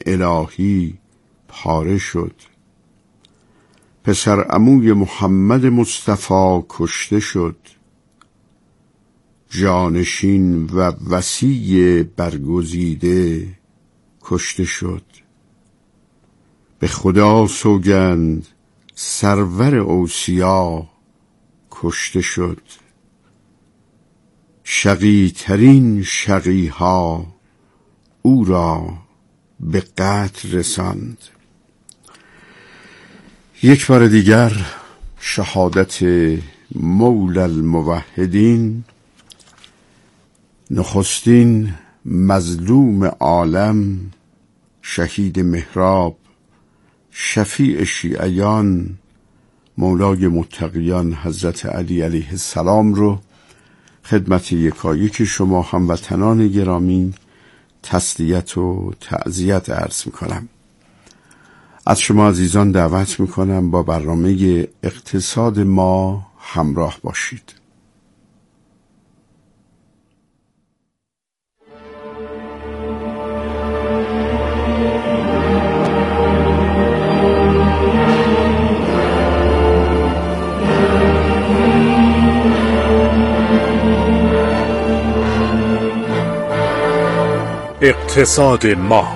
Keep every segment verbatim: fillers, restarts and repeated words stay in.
الهی پاره شد. پسر عموی محمد مصطفی کشته شد. جانشین و وصی برگزیده کشته شد. به خدا سوگند سرور اوصیا کشته شد. شقی ترین شقی ها او را به قتل رساند. یک بار دیگر شهادت مولا الموحدین، نخستین مظلوم عالم، شهید محراب، شفیع شیعیان، مولای متقیان حضرت علی علیه السلام رو خدمت یکایک شما هموطنان گرامی تسلیت و تعزیت عرض میکنم. از شما عزیزان دعوت میکنم با برنامه اقتصاد ما همراه باشید. اقتصاد ما.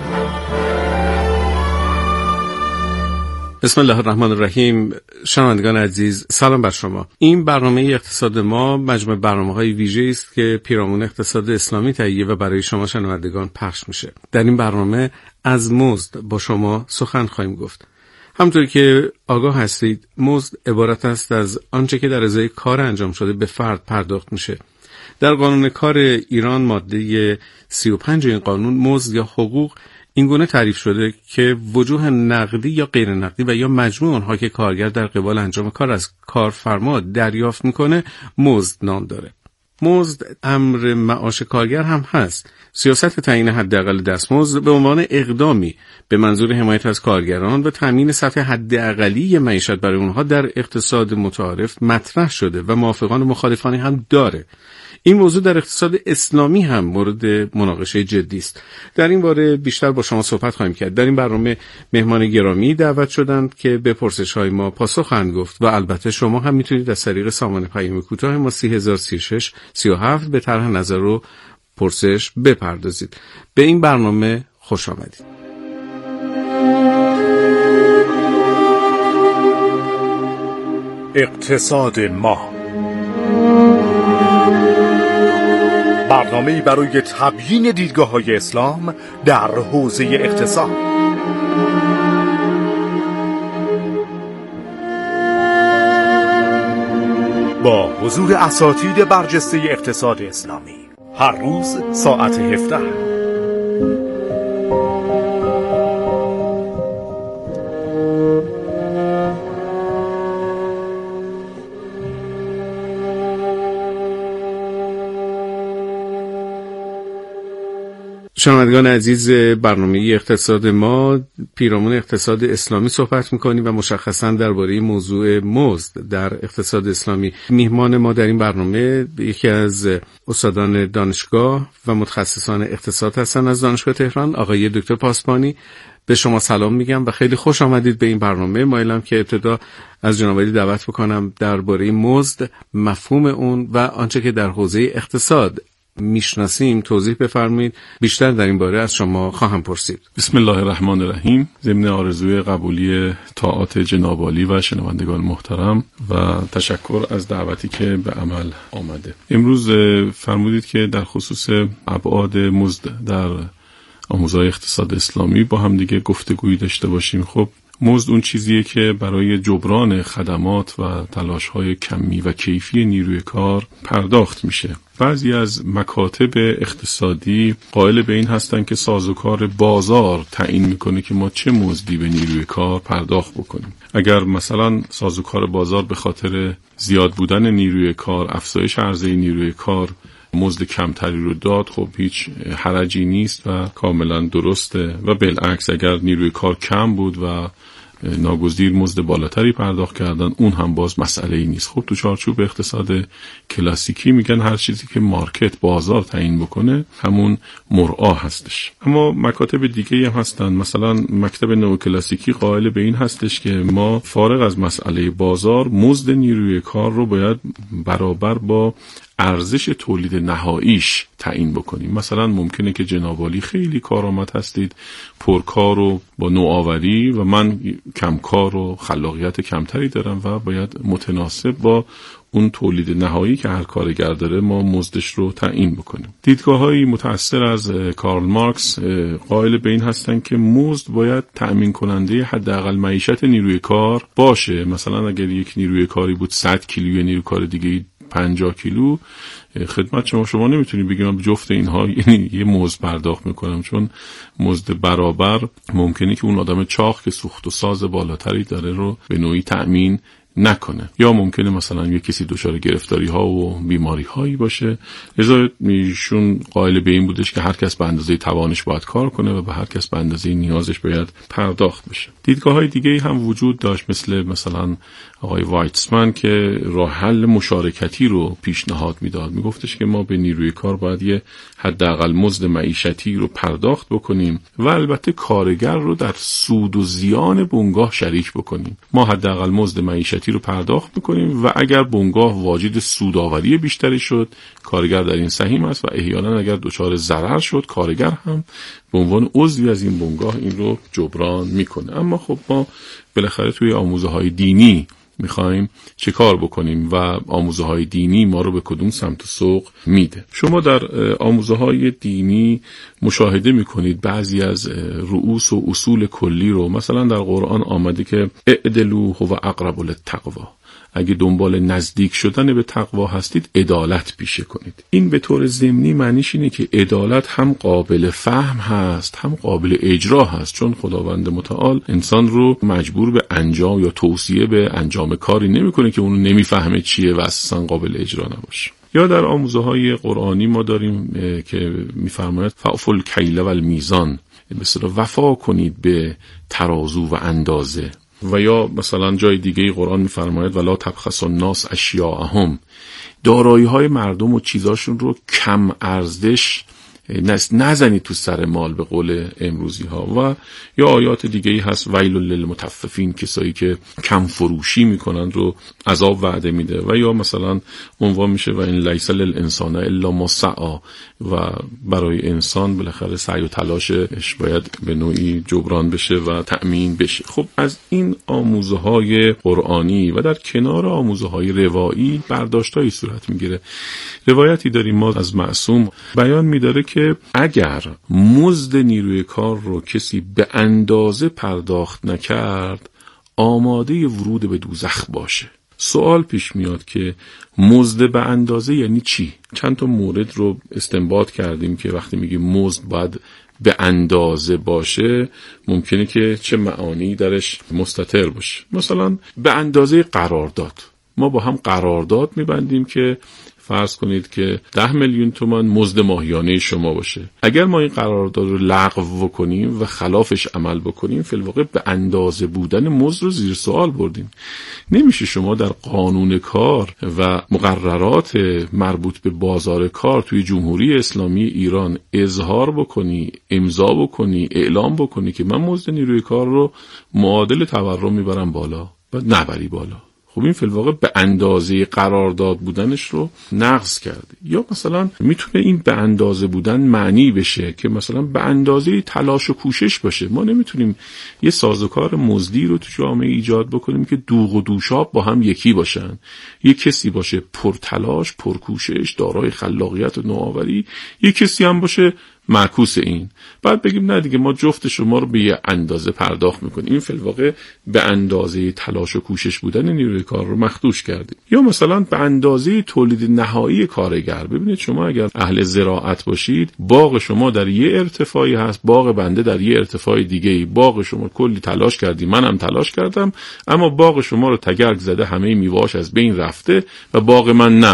بسم الله الرحمن الرحیم. شنوندگان عزیز، سلام بر شما. این برنامه اقتصاد ما مجموعه برنامه‌های ویژه‌ای است که پیرامون اقتصاد اسلامی تهیه و برای شما شنوندگان پخش میشه. در این برنامه از مزد با شما سخن خواهیم گفت. همونطور که آگاه هستید، مزد عبارت است از آنچه که در ازای کار انجام شده به فرد پرداخت میشه. در قانون کار ایران ماده سی و پنج این قانون مزد یا حقوق این گونه تعریف شده که وجوه نقدی یا غیر نقدی و یا مجموع آنها که کارگر در قبال انجام کار از کارفرما دریافت میکنه مزد نام داره. مزد امر معاش کارگر هم هست. سیاست تعیین حداقل دستمزد به عنوان اقدامی به منظور حمایت از کارگران و تامین سطح حداقلی معیشت برای اونها در اقتصاد متعارف مطرح شده و موافقان و مخالفانی هم داره. این موضوع در اقتصاد اسلامی هم مورد مناقشه جدی است. در این باره بیشتر با شما صحبت خواهیم کرد. در این برنامه مهمان گرامی دعوت شدند که به پرسش‌های ما پاسخ خواهند گفت و البته شما هم میتونید از طریق سامان پیام کوتاه ما سی هزار و سی و شش سی و هفت به طرح نظر و پرسش بپردازید. به این برنامه خوش آمدید. اقتصاد ما، برنامه‌ای برای تبیین دیدگاه‌های اسلام در حوزه اقتصاد. با حضور اساتید برجسته اقتصاد اسلامی، هر روز ساعت هفده. شنوندگان عزیز، برنامه اقتصاد ما پیرامون اقتصاد اسلامی صحبت می‌کنیم و مشخصاً درباره موضوع مزد در اقتصاد اسلامی. میهمان ما در این برنامه یکی از استادان دانشگاه و متخصصان اقتصاد هستند از دانشگاه تهران، آقای دکتر پاسبانی. به شما سلام میگم و خیلی خوش آمدید به این برنامه. مایلم که ابتدا از جناب عالی دعوت بکنم درباره مزد، مفهوم اون و آنچه که در حوزه اقتصاد میشناسیم توضیح بفرمایید. بیشتر در این باره از شما خواهم پرسید. بسم الله الرحمن الرحیم. ضمن آرزوی قبولی طاعات جناب عالی و شنوندگان محترم و تشکر از دعوتی که به عمل آمده. امروز فرمودید که در خصوص ابعاد مزد در آموزهای اقتصاد اسلامی با هم دیگه گفتگویی داشته باشیم. خب مزد اون چیزیه که برای جبران خدمات و تلاش‌های کمی و کیفی نیروی کار پرداخت میشه. بعضی از مکاتب اقتصادی قائل به این هستن که سازوکار بازار تعیین میکنه که ما چه مزدی به نیروی کار پرداخت بکنیم. اگر مثلا سازوکار بازار به خاطر زیاد بودن نیروی کار، افزایش عرضه نیروی کار مزد کمتری رو داد، خب هیچ حرجی نیست و کاملا درسته. و بالعکس اگر نیروی کار کم بود و ناگزیر مزد بالاتری پرداخت کردن، اون هم باز مسئله ای نیست. خب تو چارچوب اقتصاد کلاسیکی میگن هر چیزی که مارکت بازار تعیین بکنه همون مرعا هستش. اما مکاتب دیگه هم هستن، مثلا مکتب نوکلاسیکی قائل به این هستش که ما فارغ از مسئله بازار مزد نیروی کار رو باید برابر با ارزش تولید نهاییش تعیین بکنیم. مثلا ممکنه که جناب عالی خیلی کارآمد هستید، پرکار و با نوآوری، و من کمکار و خلاقیت کمتری دارم و باید متناسب با اون تولید نهایی که هر کارگر داره ما مزدش رو تعیین بکنیم. دیدگاه‌های متأثر از کارل مارکس قائل به این هستن که مزد باید تأمین کننده حداقل معیشت نیروی کار باشه. مثلا اگر یک نیروی کاری بود صد کیلو، نیروی کار دیگه پنجاه کیلو، خدمت شما شما نمیتونی بگی من جفت اینها یعنی یه مزد پرداخت میکنم، چون مزد برابر ممکنه که اون آدم چاق که سوخت و ساز بالاتری داره رو به نوعی تأمین نکنه، یا ممکنه مثلا یه کسی دچار گرفتاری ها و بیماری هایی باشه. لذا ایشون قائل به این بودش که هر کس به اندازه توانش باید کار کنه و به هر کس به اندازه نیازش باید پرداخت بشه. دیدگاه های دیگه هم وجود داشت، مثل مثلا آقای وایتسمن که راه حل مشارکتی رو پیشنهاد میداد. میگفتش که ما به نیروی کار باید یه حداقل مزد معیشتی رو پرداخت بکنیم و البته کارگر رو در سود و زیان بنگاه شریک بکنیم. ما حداقل مزد معیشتی رو پرداخت میکنیم و اگر بنگاه واجد سودآوری بیشتری شد کارگر در این سهیم است و احیانا اگر دچار ضرر شد کارگر هم به عنوان عضوی از این بنگاه این رو جبران میکنه. اما خب ما بالاخره توی آموزه های دینی میخوایم چه کار بکنیم و آموزه های دینی ما رو به کدوم سمت و سوق میده. شما در آموزه های دینی مشاهده میکنید بعضی از رؤوس و اصول کلی رو، مثلا در قرآن آمده که اعدلوا هو اقرب للتقوا، اگه دنبال نزدیک شدن به تقوا هستید عدالت پیشه کنید. این به طور ضمنی معنیش اینه که عدالت هم قابل فهم هست هم قابل اجرا هست، چون خداوند متعال انسان رو مجبور به انجام یا توصیه به انجام کاری نمیکنه که اونو نمیفهمه چیه و اصلا قابل اجرا نباشه. یا در آموزه های قرآنی ما داریم که میفرماید فاعفوا الکیل و المیزان، مثلا وفا کنید به ترازو و اندازه. و یا مثلا جای دیگه قرآن میفرماید ولا تبخسوا الناس اشیاءهم، دارایی های مردم و چیزاشون رو کم ارزش نزنید تو سر مال به قول امروزی ها. و یا آیات دیگه ای هست ویل للمطففین، کسایی که کم فروشی میکنن رو عذاب وعده میده. و یا مثلا عنوان میشه و این لیس للانسان الا ما سعی، و برای انسان بالاخره سعی و تلاشش باید به نوعی جبران بشه و تأمین بشه. خب از این آموزه های قرآنی و در کنار آموزه های روایی برداشتایی صورت میگیره. روایتی داریم ما از معصوم بیان میداره که اگر مزد نیروی کار رو کسی به اندازه پرداخت نکرد آماده ورود به دوزخ باشه. سوال پیش میاد که مزد به اندازه یعنی چی؟ چند تا مورد رو استنباط کردیم که وقتی میگیم مزد باید به اندازه باشه ممکنه که چه معانی درش مستتر باشه. مثلا به اندازه قرارداد، ما با هم قرارداد میبندیم که فرض کنید که ده میلیون تومان مزد ماهیانه شما باشه. اگر ما این قرارداد رو لغو کنیم و خلافش عمل بکنیم فی الواقع به اندازه بودن مزد رو زیر سوال بردیم. نمیشه شما در قانون کار و مقررات مربوط به بازار کار توی جمهوری اسلامی ایران اظهار بکنی، امضا بکنی، اعلام بکنی که من مزد نیروی کار رو معادل تورم میبرم بالا و نبری بالا. خب این فی الواقع به اندازه قرارداد بودنش رو نقض کرده. یا مثلا میتونه این به اندازه بودن معنی بشه که مثلا به اندازه تلاش و کوشش باشه. ما نمیتونیم یه سازوکار مزدی رو تو جامعه ایجاد بکنیم که دوغ و دوشاب با هم یکی باشن. یه کسی باشه پرتلاش، پرکوشش، دارای خلاقیت و نوآوری، یه کسی هم باشه معکوس این. بعد بگیم نه دیگه ما جفت شما رو به یه اندازه پرداخت میکنیم. این فی الواقع به اندازه تلاش و کوشش بودن نیروی کار رو مخدوش کردیم. یا مثلا به اندازه تولید نهایی کارگر. ببینید شما اگر اهل زراعت باشید باغ شما در یه ارتفاعی هست، باغ بنده در یه ارتفاع دیگه‌ای. باغ شما کلی تلاش کردی، منم تلاش کردم، اما باغ شما رو تگرگ زده، همه میوه‌اش از بین رفته و باغ من نه.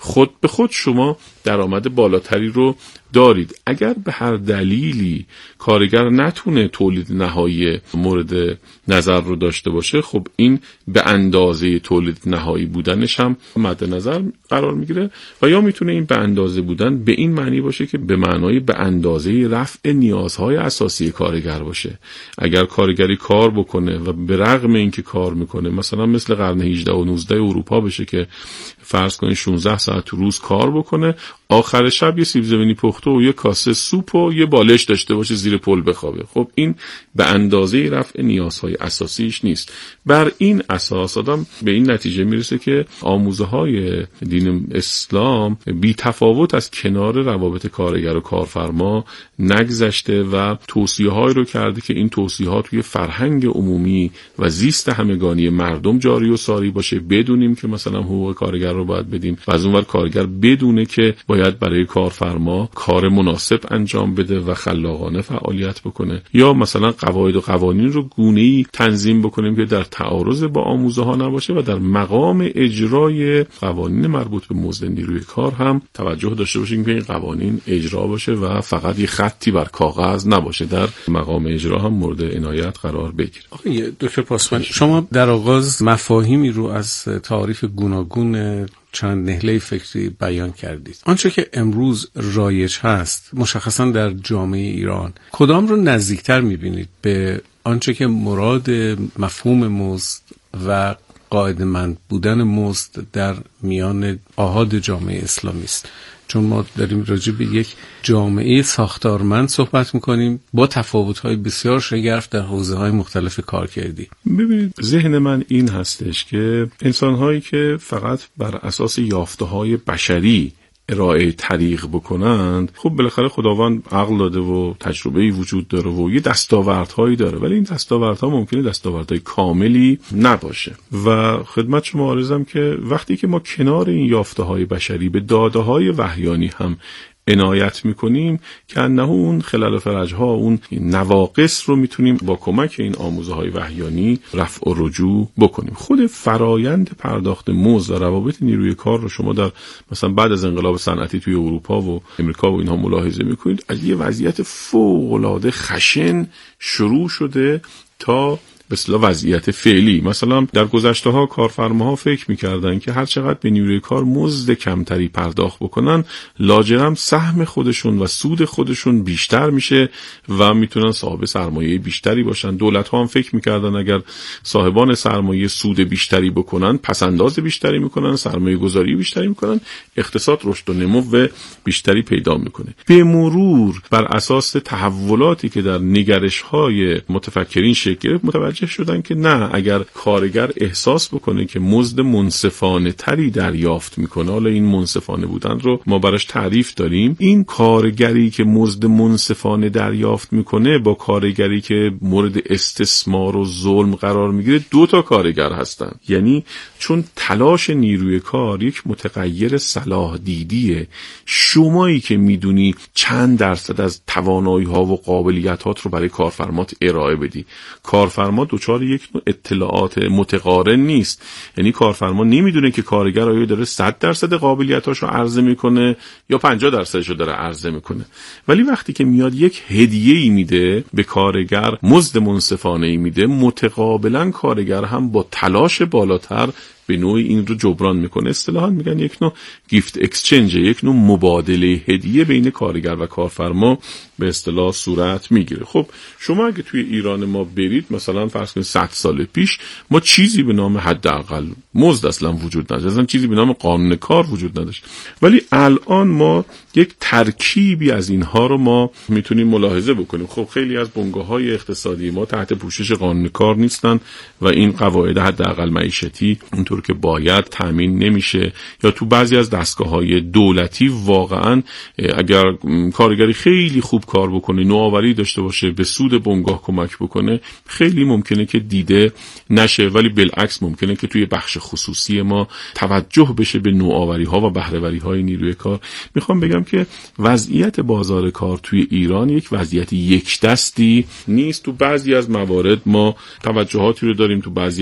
خود به خود شما درآمد بالاتری رو دارید. اگر به هر دلیلی کارگر نتونه تولید نهایی مورد نظر رو داشته باشه، خب این به اندازه تولید نهایی بودنش هم مد نظر قرار میگیره و یا میتونه این به اندازه بودن به این معنی باشه که به معنای به اندازه رفع نیازهای اساسی کارگر باشه. اگر کارگری کار بکنه و به رغم اینکه کار میکنه مثلا مثل قرن هجدهم و نوزدهم اروپا بشه که فرض کنید شانزده ساعت تو روز کار بکنه، آخر شب یه سیب زمینی پخته و یه کاسه سوپ و یه بالش داشته باشه زیر پل بخوابه، خب این به اندازه رفع نیازهای اساسیش نیست. بر این اساس آدم به این نتیجه میرسه که آموزه های دین اسلام بی تفاوت از کنار روابط کارگر و کارفرما نگذشته و توصیه های رو کرده که این توصیه ها توی فرهنگ عمومی و زیست همگانی مردم جاری و ساری باشه. بدونیم که مثلا حقوق کارگر رو باید بدیم و از اونور کارگر بدونه که باید برای کارفرما کار مناسب انجام بده و خلاقانه فعالیت بکنه، یا مثلا قواعد و قوانین رو گونه‌ای تنظیم بکنیم که در تعارض با آموزه ها نباشه و در مقام اجرای قوانین مربوط به مزد نیروی کار هم توجه داشته باشیم که این قوانین اجرا باشه و فقط یه خطی بر کاغذ نباشه، در مقام اجرا هم مورد عنایت قرار بگیره. آقای دکتر پاسبان، شما در آغاز مفاهیمی رو از تعاریف گوناگون چند نهله فکری بیان کردید. آنچه که امروز رایج هست مشخصا در جامعه ایران، کدام رو نزدیکتر می‌بینید به آنچه که مراد مفهوم مزد و قاعده‌مند بودن مزد در میان آحاد جامعه اسلامی است؟ چون ما داریم راجع به یک جامعه ساختارمند صحبت میکنیم با تفاوت‌های بسیار شگرف در حوزه‌های مختلف کارکردی. ببینید، ذهن من این هستش که انسان‌هایی که فقط بر اساس یافته‌های بشری ارائه طریق بکنند، خب بالاخره خداوند عقل داده و تجربه‌ای وجود داره و یه دستاوردهایی داره، ولی این دستاوردها ممکنه دستاوردهای کاملی نباشه. و خدمت شما عرضم که وقتی که ما کنار این یافته‌های بشری به داده‌های وحیانی هم عنایت میکنیم که انه اون خلل و فرجها، اون نواقص رو میتونیم با کمک این آموزه های وحیانی رفع و رجوع بکنیم. خود فرایند پرداخت مزد و روابط نیروی کار رو شما در مثلا بعد از انقلاب صنعتی توی اروپا و امریکا و اینها ملاحظه میکنید، از یه وضعیت فوق العاده خشن شروع شده تا به اصطلاح وضعیت فعلی. مثلا در گذشته ها کارفرماها فکر می‌کردن که هر چقدر به نیروی کار مزد کمتری پرداخت بکنن، لاجرم سهم خودشون و سود خودشون بیشتر میشه و میتونن صاحب سرمایه بیشتری باشن. دولت‌ها هم فکر می‌کردن اگر صاحبان سرمایه سود بیشتری بکنن، پس‌انداز بیشتری میکنن، سرمایه گذاری بیشتری میکنن، اقتصاد رشد و نمو بیشتری پیدا میکنه. به مرور بر اساس تحولاتی که در نگرش‌های متفکرین شکل گرفت، متوجه شدن که نه، اگر کارگر احساس بکنه که مزد منصفانه تری دریافت میکنه، حالا این منصفانه بودن رو ما براش تعریف داریم، این کارگری که مزد منصفانه دریافت میکنه با کارگری که مورد استثمار و ظلم قرار میگیره دو تا کارگر هستن. یعنی چون تلاش نیروی کار یک متغیر صلاح دیدیه، شمایی که میدونی چند درصد از توانایی ها و قابلیتات رو برای کارفرمات ارائه بدی، کارفرما دوچار یک نوع اطلاعات متقارن نیست. یعنی کارفرما نمیدونه که کارگر آیا داره صد درصد قابلیتاشو عرضه میکنه یا پنجاه درصدشو داره عرضه میکنه. ولی وقتی که میاد یک هدیه‌ای میده به کارگر، مزد منصفانه‌ای میده، متقابلا کارگر هم با تلاش بالاتر به نوعی این رو جبران میکنه. اصطلاحاً میگن یک نوع گیفت اکسچنج، یک نوع مبادله هدیه بین کارگر و کارفرما به اصطلاح صورت میگیره. خب شما اگه توی ایران ما برید، مثلا فرض کنید صد سال پیش ما چیزی به نام حداقل مزد اصلا وجود نداشت، اصلا چیزی به نام قانون کار وجود نداشت. ولی الان ما یک ترکیبی از اینها رو ما میتونیم ملاحظه بکنیم. خب خیلی از بنگاه‌های اقتصادی ما تحت پوشش قانون کار نیستن و این قواعد حداقل معیشتی اونطور که باید تامین نمیشه، یا تو بعضی از دستگاه‌های دولتی واقعا اگر کارگری خیلی خوب کار بکنه، نوآوری داشته باشه، به سود بنگاه کمک بکنه، خیلی ممکنه که دیده نشه، ولی بالعکس ممکنه که توی بخش خصوصی ما توجه بشه به نوآوری‌ها و بهره‌وری‌های نیروی کار. میخوام بگم که وضعیت بازار کار توی ایران یک وضعیت یک دستی نیست. تو بعضی از موارد ما توجهاتی رو داریم، تو بعضی از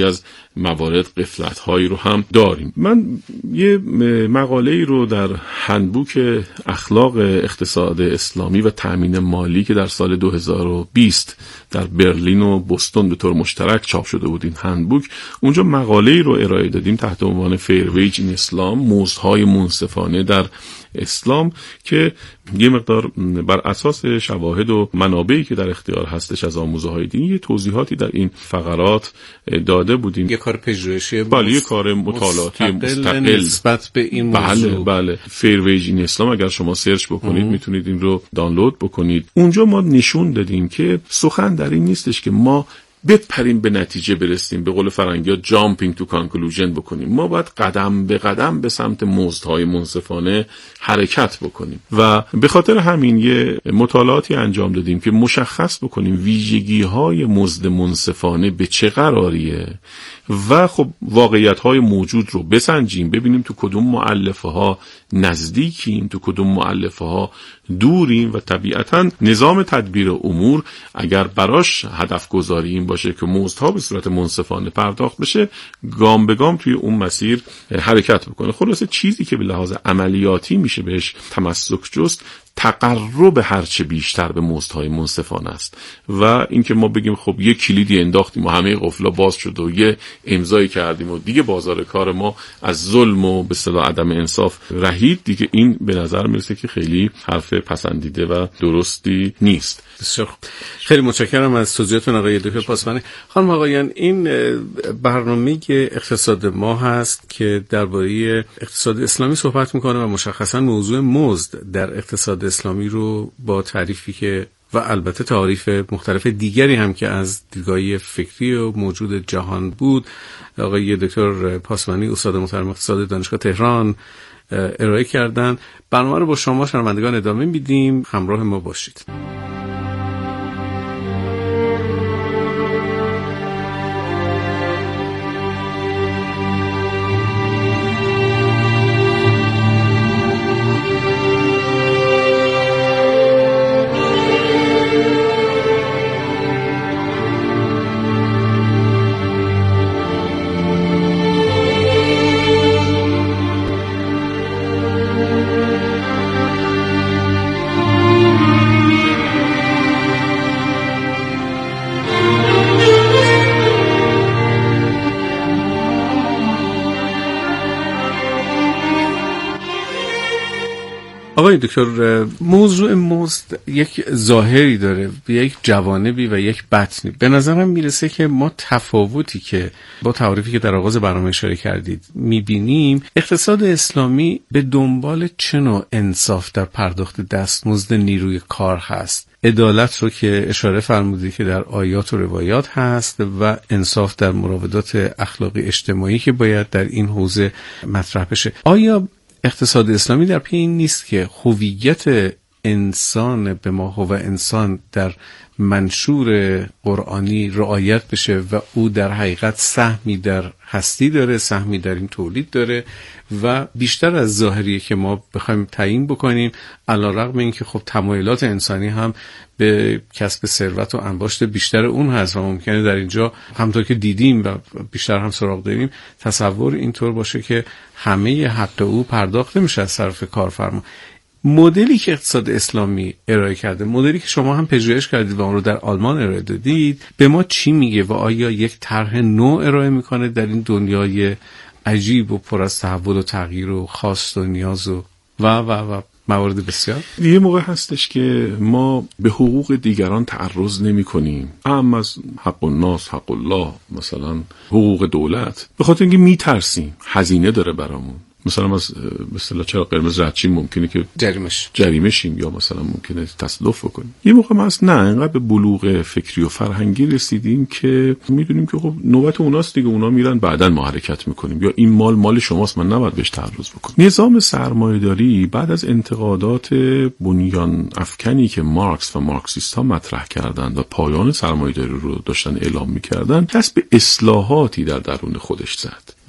موارد غفلت‌هایی رو هم داریم. من یه مقاله‌ای رو در هندبوک اخلاق اقتصاد اسلامی و تأمین مالی که در سال دو هزار و بیست در برلین و بوستون به طور مشترک چاپ شده بود این هندبوک، اونجا مقاله‌ای رو ارائه دادیم تحت عنوان فیر ویج این اسلام، مزدهای منصفانه در اسلام، که یه مقدار بر اساس شواهد و منابعی که در اختیار هستش از آموزه‌های دینی یه توضیحات در این فقرات داده بودیم. یه کار پژوهشی، بله، یه کار مطالعاتی مستقل نسبت به این موضوع. بله بله فیر ویج این اسلام، اگر شما سرچ بکنید ام. میتونید این رو دانلود بکنید. اونجا ما نشون دادیم که سخن در این نیستش که ما بپریم به نتیجه برسیم، به قول فرنگی‌ها جامپینگ تو کانکلوژن بکنیم. ما باید قدم به قدم به سمت مزدهای منصفانه حرکت بکنیم و به خاطر همین یه مطالعاتی انجام دادیم که مشخص بکنیم ویژگی‌های مزد منصفانه به چه قراریه و خب واقعیت‌های موجود رو بسنجیم، ببینیم تو کدوم مؤلفه‌ها نزدیکیم، تو کدوم مؤلفه‌ها دوریم و طبیعتاً نظام تدبیر امور اگر براش هدف گذاری این باشه که مزدها به صورت منصفانه پرداخت بشه، گام به گام توی اون مسیر حرکت بکنه. خلاصه چیزی که به لحاظ عملیاتی میشه بهش تمسک جست تقرب هرچه بیشتر به مزدهای منصفانه است و اینکه ما بگیم خب یه کلیدی انداختیم و همه قفلا باز شد و یه امضایی کردیم و دیگه بازار کار ما از ظلم و به اصطلاح عدم انصاف رهید، دیگه این به نظر میرسه که خیلی حرف پسندیده و درستی نیست. بسیار خوب، خیلی متشکرم از توضیحاتتون آقای دکتر پاسبانی. خانم آقایان، این برنامه اقتصاد ما هست که درباره اقتصاد اسلامی صحبت میکنه و مشخصا موضوع مزد در اقتصاد اسلامی رو با تعریفی که و البته تعریف مختلف دیگری هم که از دیدگاه فکری و موجود جهان بود آقای دکتر پاسبانی استاد محترم اقتصاد دانشگاه تهران ارائه کردن. برنامه رو با شما شنوندگان ادامه میدیم، همراه ما باشید. آقای دکتر، موضوع مزد یک ظاهری داره، یک جوانبی و یک بطنی. به نظرم میرسه که ما تفاوتی که با تعریفی که در آغاز برنامه اشاره کردید میبینیم، اقتصاد اسلامی به دنبال چه نوع انصاف در پرداخت دستمزد نیروی کار هست؟ عدالت رو که اشاره فرمودید که در آیات و روایات هست و انصاف در مراودات اخلاقی اجتماعی که باید در این حوزه مطرح بشه. آیا اقتصاد اسلامی در پی این نیست که هویت انسان به ما هو انسان در منشور قرآنی رعایت بشه و او در حقیقت سهمی در هستی داره، سهمی در این تولید داره و بیشتر از ظاهریه که ما بخوایم تعیین بکنیم، علیرغم اینکه خب تمایلات انسانی هم به کسب ثروت و انباشت بیشتر اون هست و ممکنه در اینجا همونطور که دیدیم و بیشتر هم سراغ داریم تصور اینطور باشه که همه حق او پرداخته میشه از طرف کارفرما. مدلی که اقتصاد اسلامی ارائه کرده، مدلی که شما هم پژوهش کردید و اون رو در آلمان ارائه دادید، به ما چی میگه و آیا یک طرح نو ارائه میکنه در این دنیای عجیب و پر از تحول و تغییر و خواست و نیاز و و و و موارد بسیار؟ یه موقع هستش که ما به حقوق دیگران تعرض نمی کنیم، اما از حق الناس، حق الله، مثلا حقوق دولت، به خاطر اینکه می ترسیم هزینه داره برامون. مثلا از مثلا چرا قرمز رد شیم ممکنه که جریمش جریمه شیم یا مثلا ممکنه تصادف بکنیم. یه موقع ما اصلا نه انقدر به بلوغ فکری و فرهنگی رسیدیم که میدونیم که خب نوبت اوناست دیگه، اونا میرن بعداً ما حرکت میکنیم، یا این مال مال شماست من نباید بهش تعرض بکنم. نظام سرمایه‌داری بعد از انتقادات بنیان افکنی که مارکس و مارکسیست‌ها مطرح کردند و پایان سرمایه‌داری رو داشتن اعلام میکردن، دست به اصلاحاتی در درون خودش زد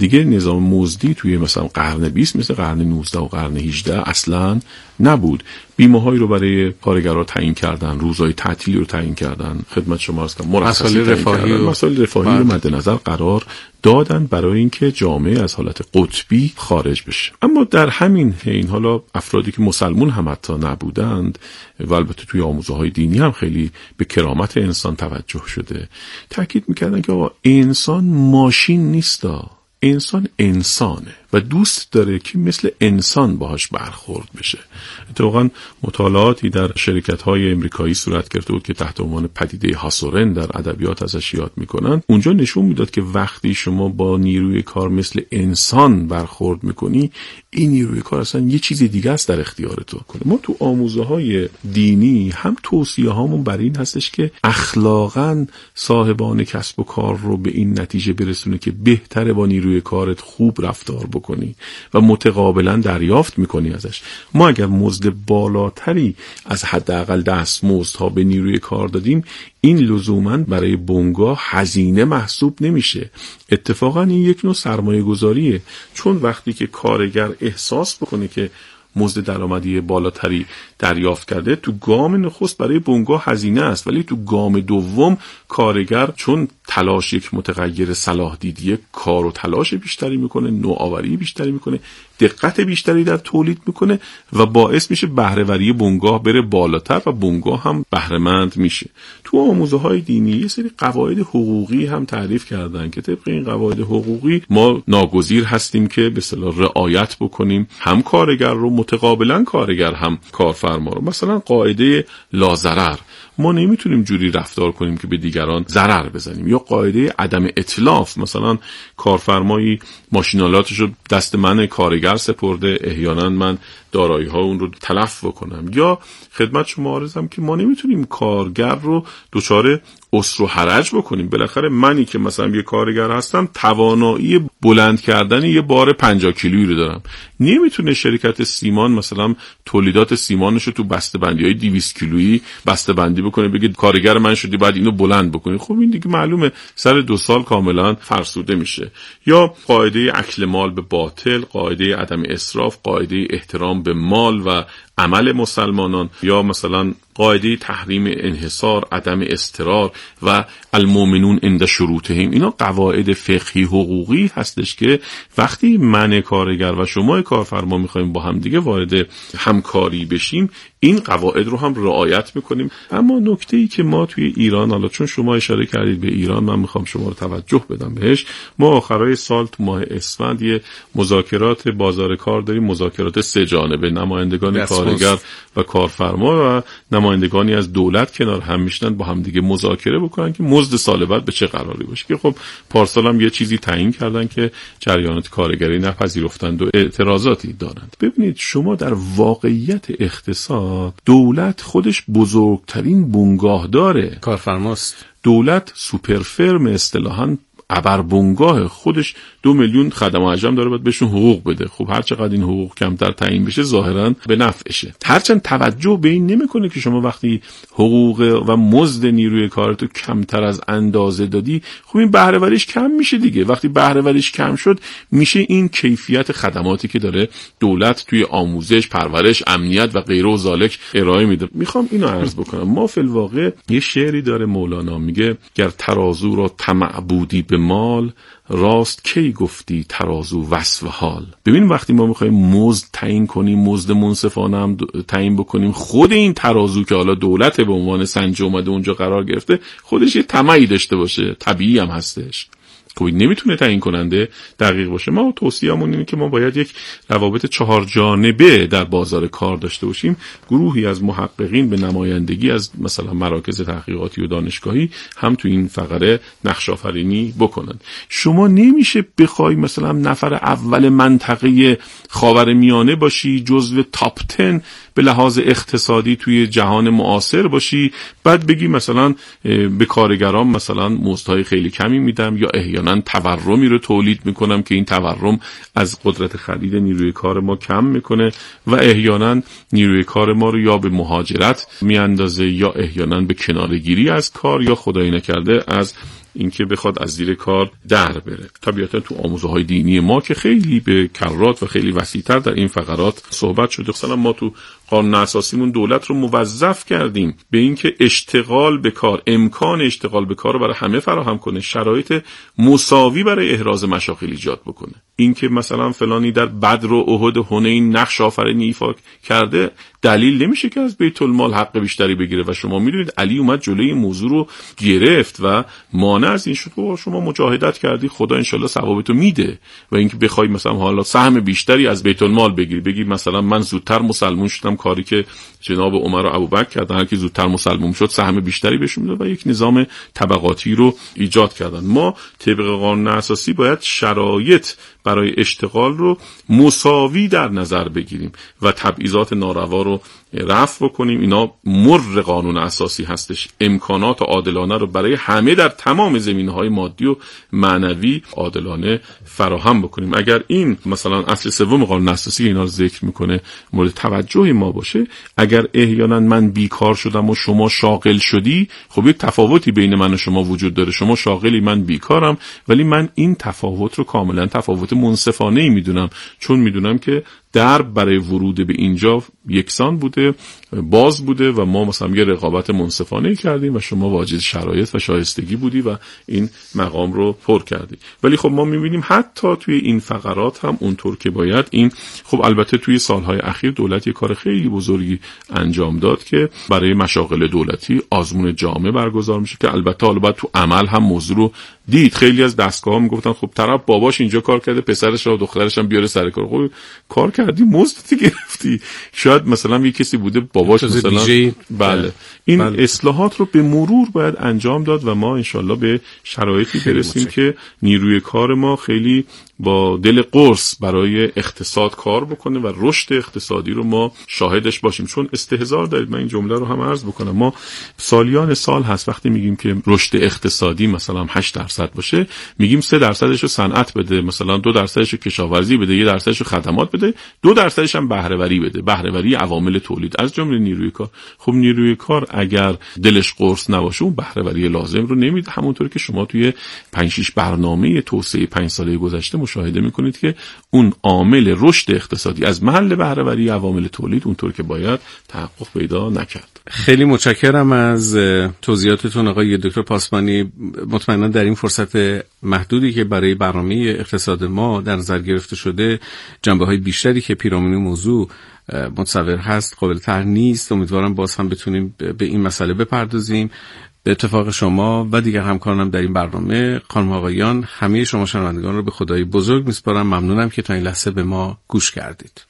دیگه نظام مزدی توی مثلا قرن بیست مثل قرن نوزده و قرن هجده اصلا نبود. بیمه‌هایی رو برای کارگرها تعیین کردن، روزهای تعطیلی رو تعیین کردن، خدمت شما عرض کنم مرخصی رفاهی و مسائل رفاهی رو مد نظر قرار دادن برای اینکه جامعه از حالت قطبی خارج بشه. اما در همین حین حالا افرادی که مسلمون هم حتی نبودند و البته توی آموزه‌های دینی هم خیلی به کرامت انسان توجه شده، تاکید می‌کردن که آقا انسان ماشین نیستا، انسان انسانه و دوست داره که مثل انسان باهاش برخورد بشه. اتفاقاً مطالعاتی در شرکت‌های امریکایی صورت گرفته بود که تحت عنوان پدیده هاسورن در ادبیات ازش یاد میکنن. اونجا نشون میداد که وقتی شما با نیروی کار مثل انسان برخورد میکنی، این نیروی کار اصلا یه چیز دیگه است در اختیار تو. ما تو آموزه‌های دینی هم توصیه‌هامون بر این هستش که اخلاقاً صاحبان کسب و کار رو به این نتیجه برسونه که بهتره با نیروی کارت خوب رفتار بکنی و متقابلا دریافت میکنی ازش. ما اگر مزد بالاتری از حداقل دستمزدها به نیروی کار دادیم، این لزوماً برای بنگاه هزینه محسوب نمیشه. اتفاقاً این یک نوع سرمایه گذاریه، چون وقتی که کارگر احساس بکنه که مزد درآمدی بالاتری دریافت کرده، تو گام نخست برای بنگاه هزینه است، ولی تو گام دوم کارگر چون تلاش یک متغیر صلاح دیدیه، کار و تلاش بیشتری میکنه، نوآوری بیشتری میکنه، دقت بیشتری در تولید میکنه و باعث میشه بهره‌وری بنگاه بره بالاتر و بنگاه هم بهره‌مند میشه. تو آموزه‌های دینی یه سری قواعد حقوقی هم تعریف کردن که طبق این قواعد حقوقی ما ناگزیر هستیم که به اصطلاح رعایت بکنیم، هم کارگر رو متقابلا کارگر هم کارفرما رو. مثلا قاعده لا ضرر، ما نمیتونیم جوری رفتار کنیم که به دیگران ضرر بزنیم. یا قاعده عدم اتلاف، مثلا کارفرمایی ماشینالاتش رو دست من کارگر سپرده، احیانا من دارایی ها اون رو تلف بکنم. یا خدمت شما عرضم که ما نمیتونیم کارگر رو دچار اسر و حرج بکنیم. بالاخره منی که مثلا یه کارگر هستم توانایی بلند کردن یه بار پنجاه کیلویی رو دارم، نمیتونه شرکت سیمان مثلا تولیدات سیمانش رو تو بسته‌بندی های دویست کیلویی بسته‌بندی بکنه، بگه کارگر من شدی بعد اینو بلند بکنی. خب این دیگه معلومه سر دو سال کاملا فرسوده میشه. یا قاعده اکل مال به باطل، قاعده عدم اسراف، قاعده احترام به مال و عمل مسلمانان، یا مثلا قاعده تحریم انحصار، عدم اضطرار و المؤمنون عند شروطهم. اینا قواعد فقهی حقوقی هستش که وقتی من کارگر و شما کارفرما میخوایم با هم دیگه وارد همکاری بشیم، این قواعد رو هم رعایت میکنیم. اما نکته‌ای که ما توی ایران، حالا چون شما اشاره کردید به ایران، من میخوام شما رو توجه بدم بهش. ما آخرای سال تو ماه اسفند یه مذاکرات بازار کار داریم، مذاکرات سه جانبه، نمایندگان کارگر و کارفرما و نمایندگانی از دولت کنار هم میشنن با هم دیگه مذاکره بکنن که مزد سال بعد به چه قراری باشه. که خب پارسال هم یه چیزی تعیین کردن که جریانات کارگری نپذیرفتند و اعتراضاتی دارند. ببینید شما در واقعیت اقتصاد دولت خودش بزرگترین بنگاه داره، کارفرماست. دولت سوپر فرم اصطلاحاً ابر بنگاه خودش دو میلیون خدم و اجرم داره، باید بهشون حقوق بده. خب هر چقدر این حقوق کمتر تعیین بشه ظاهرا به نفعشه. هرچند توجه به این نمیکنه که شما وقتی حقوق و مزد نیروی کارتو کمتر از اندازه دادی، خب این بهره وریش کم میشه دیگه. وقتی بهره وریش کم شد، میشه این کیفیت خدماتی که داره دولت توی آموزش، پرورش، امنیت و غیره و ذالک ارائه میده. میخوام اینو عرض بکنم، ما فی الواقع یه شعری داره مولانا میگه گر ترازو را طمع بودی به مال، راست کی گفتی ترازو وصف حال. ببین وقتی ما میخوایم مزد تعیین کنیم، مزد منصفانه هم تعیین بکنیم، خود این ترازو که حالا دولت به عنوان سنج اومده اونجا قرار گرفته، خودش یه طمعی داشته باشه، طبیعی هم هستش. خب نمیتونه تعیین کننده دقیق باشه. ما توصیه‌مون اینه که ما باید یک روابط چهار جانبه در بازار کار داشته باشیم. گروهی از محققین به نمایندگی از مثلا مراکز تحقیقاتی و دانشگاهی هم تو این فقره نقش آفرینی بکنن. شما نمیشه بخوای مثلا نفر اول منطقه خاورمیانه باشی، جزو تاپ ده به لحاظ اقتصادی توی جهان معاصر باشی، بعد بگی مثلا به کارگران مثلا مزدهای خیلی کمی میدم یا احیانا تورمی رو تولید میکنم که این تورم از قدرت خرید نیروی کار ما کم میکنه و احیانا نیروی کار ما رو یا به مهاجرت میاندازه یا احیانا به کنارگیری از کار یا خدای نکرده از اینکه بخواد از زیر کار در بره. طبیعتا تو آموزه‌های دینی ما که خیلی به کرات و خیلی وسیع‌تر در این فقرات صحبت شده، مثلا ما تو قانون اساسیمون دولت رو موظف کردیم به اینکه اشتغال به کار، امکان اشتغال به کار رو برای همه فراهم کنه، شرایط مساوی برای احراز مشاغل ایجاد بکنه. اینکه مثلا فلانی در بدر و احد و حنین نقش آفرینی ایفا کرده دلیل نمیشه که از بیت المال حق بیشتری بگیره. و شما میدونید علی اومد جلوی این موضوع رو گرفت و مانع از این شد که شما مجاهدت کردی، خدا انشالله ثوابتو میده. و اینکه بخوای مثلا حالا سهم بیشتری از بیت المال بگیری، بگی مثلا من زودتر مسلمان شدم، کاری که جناب عمر و ابوبکر کردن، هر کی زودتر مسلمان شد سهم بیشتری بهشون میداد و یک نظام طبقاتی رو ایجاد کردن. ما طبق قانون اساسی باید شرایط برای اشتغال رو مساوی در نظر بگیریم و تبعیضات ناروا رو رفع بکنیم. اینا مر قانون اساسی هستش. امکانات عادلانه رو برای همه در تمام زمینه‌های مادی و معنوی عادلانه فراهم بکنیم. اگر این مثلا اصل سوم قانون اساسی اینا رو ذکر میکنه مورد توجه ما باشه، اگر احیانا من بیکار شدم و شما شاغل شدی، خب یک تفاوتی بین من و شما وجود داره. شما شاغلی، من بیکارم، ولی من این تفاوت رو کاملا تفاوت منصفانه‌ای میدونم، چون میدونم که درب برای ورود به اینجا یکسان بوده، باز بوده و ما مثلا یه رقابت منصفانه کردیم و شما واجد شرایط و شایستگی بودی و این مقام رو پر کردی. ولی خب ما میبینیم حتی توی این فقرات هم اونطور که باید این، خب البته توی سالهای اخیر دولت یه کار خیلی بزرگی انجام داد که برای مشاغل دولتی آزمون جامع برگزار میشه که البته حالا باید تو عمل هم موضوع رو دید. خیلی از دستگاه‌ها میگفتن خب طرف باباش اینجا کار کرده، پسرش و دخترش هم بیاره سر کار. خب کار کردی، مزدتی گرفتی. شاید مثلا یه کسی بوده باباش مثلا بله. بله این بله. اصلاحات رو به مرور باید انجام داد و ما انشالله به شرایطی برسیم که نیروی کار ما خیلی با دل قرص برای اقتصاد کار بکنه و رشد اقتصادی رو ما شاهدش باشیم. چون استهزار دارید، من این جمله رو هم عرض بکنم، ما سالیان سال هست وقتی میگیم که رشد اقتصادی مثلا هشت درصد باشه، میگیم سه درصدش رو صنعت بده، مثلا دو درصدش رو کشاورزی بده، یک درصدش رو خدمات بده، دو درصدش هم بهره وری بده، بهره وری عوامل تولید از جمله نیروی کار. خب نیروی کار اگر دلش قرص نباشه اون بهره وری لازم رو نمیده. همونطور که شما توی پنج شش برنامه توسعه پنج ساله گذشته مشاهده میکنید که اون عامل رشد اقتصادی از محل بهره وری عوامل تولید اونطور که باید تحقق پیدا نکرد. خیلی متشکرم از توضیحاتتون آقای دکتر پاسبانی. مطمئنا در این فرصت محدودی که برای برنامه اقتصاد ما در نظر گرفته شده، جنبه‌های بیشتری که پیرامون موضوع متصور هست قابل طرح نیست. امیدوارم باز هم بتونیم به این مسئله بپردازیم. به اتفاق شما و دیگر همکارانم در این برنامه، خانم آقایان، همه شما شنوندگان رو به خدای بزرگ میسپارم. ممنونم که تا این لحظه به ما گوش کردید.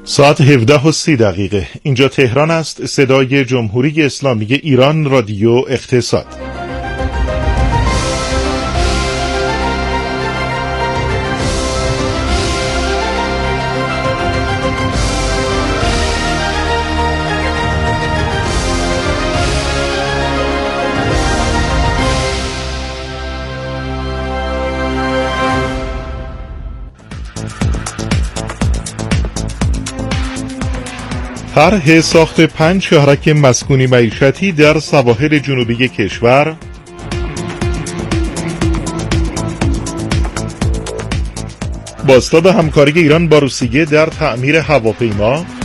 ساعت هفده و سی دقیقه. اینجا تهران است. صدای جمهوری اسلامی ایران، رادیو اقتصاد. طرح ساخت پنج شهرک مسکونی معیشتی در سواحل جنوبی کشور، بازتاب همکاری ایران با روسیه در تعمیر هواپیما،